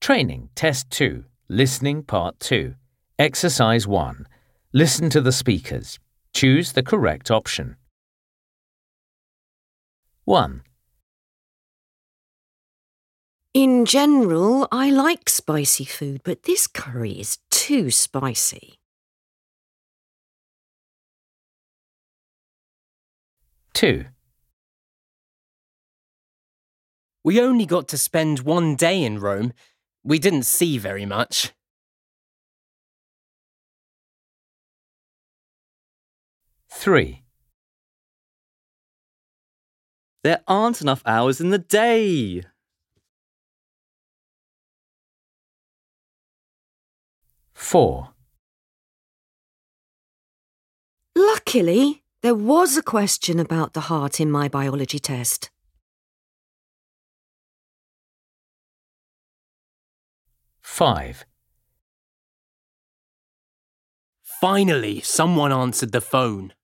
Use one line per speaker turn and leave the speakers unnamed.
Training Test 2, Listening Part 2. Exercise 1. Listen to the speakers. Choose the correct option. 1,
In general, I like spicy food, but this curry is too spicy.
2,
We only got to spend one day in Rome. We didn't see very much.
3,
There aren't enough hours in the day.
4,
Luckily, there was a question about the heart in my biology test.
5,
Finally, someone answered the phone.